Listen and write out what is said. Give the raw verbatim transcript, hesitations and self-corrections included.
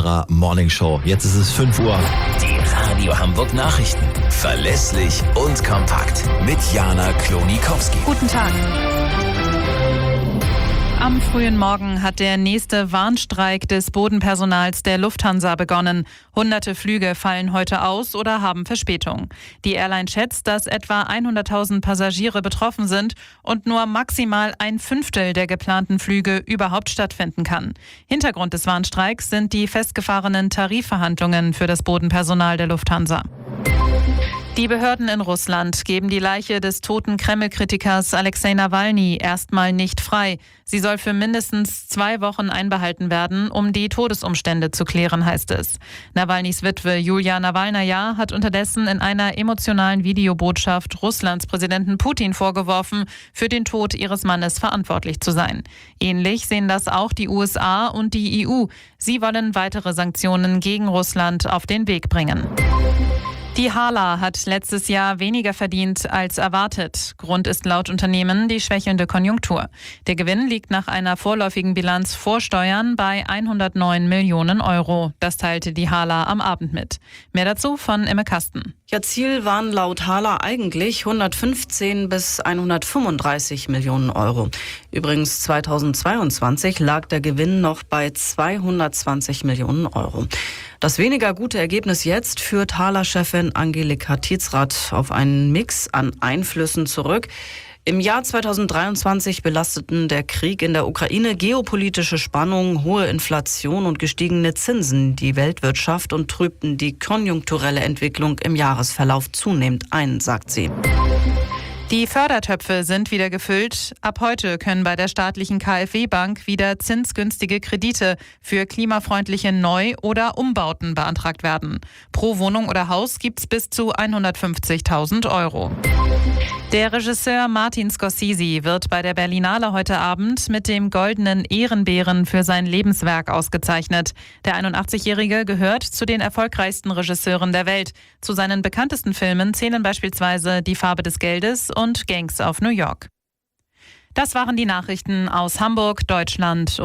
unserer Morning Show. Jetzt ist es fünf Uhr. Die Radio Hamburg Nachrichten. Verlässlich und kompakt. Mit Jana Klonikowski. Guten Tag. Am frühen Morgen hat der nächste Warnstreik des Bodenpersonals der Lufthansa begonnen. Hunderte Flüge fallen heute aus oder haben Verspätung. Die Airline schätzt, dass etwa hunderttausend Passagiere betroffen sind und nur maximal ein Fünftel der geplanten Flüge überhaupt stattfinden kann. Hintergrund des Warnstreiks sind die festgefahrenen Tarifverhandlungen für das Bodenpersonal der Lufthansa. Die Behörden in Russland geben die Leiche des toten Kreml-Kritikers Alexei Nawalny erstmal nicht frei. Sie soll für mindestens zwei Wochen einbehalten werden, um die Todesumstände zu klären, heißt es. Nawalnys Witwe Julia Nawalnaja hat unterdessen in einer emotionalen Videobotschaft Russlands Präsidenten Putin vorgeworfen, für den Tod ihres Mannes verantwortlich zu sein. Ähnlich sehen das auch die U S A und die E U. Sie wollen weitere Sanktionen gegen Russland auf den Weg bringen. Die Hala hat letztes Jahr weniger verdient als erwartet. Grund ist laut Unternehmen die schwächelnde Konjunktur. Der Gewinn liegt nach einer vorläufigen Bilanz vor Steuern bei hundertneun Millionen Euro. Das teilte die Hala am Abend mit. Mehr dazu von Imme Kasten. Ja, Ziel waren laut Hala eigentlich hundertfünfzehn bis hundertfünfunddreißig Millionen Euro. Übrigens zweitausendzweiundzwanzig lag der Gewinn noch bei zweihundertzwanzig Millionen Euro. Das weniger gute Ergebnis jetzt führt Hala-Chefin Angelika Titzrath auf einen Mix an Einflüssen zurück. Im Jahr zweitausenddreiundzwanzig belasteten der Krieg in der Ukraine, geopolitische Spannungen, hohe Inflation und gestiegene Zinsen die Weltwirtschaft und trübten die konjunkturelle Entwicklung im Jahresverlauf zunehmend ein, sagt sie. Die Fördertöpfe sind wieder gefüllt. Ab heute können bei der staatlichen KfW-Bank wieder zinsgünstige Kredite für klimafreundliche Neu- oder Umbauten beantragt werden. Pro Wohnung oder Haus gibt's bis zu hundertfünfzigtausend Euro. Der Regisseur Martin Scorsese wird bei der Berlinale heute Abend mit dem Goldenen Ehrenbären für sein Lebenswerk ausgezeichnet. Der einundachtzigjährige gehört zu den erfolgreichsten Regisseuren der Welt. Zu seinen bekanntesten Filmen zählen beispielsweise Die Farbe des Geldes und Gangs of New York. Das waren die Nachrichten aus Hamburg, Deutschland.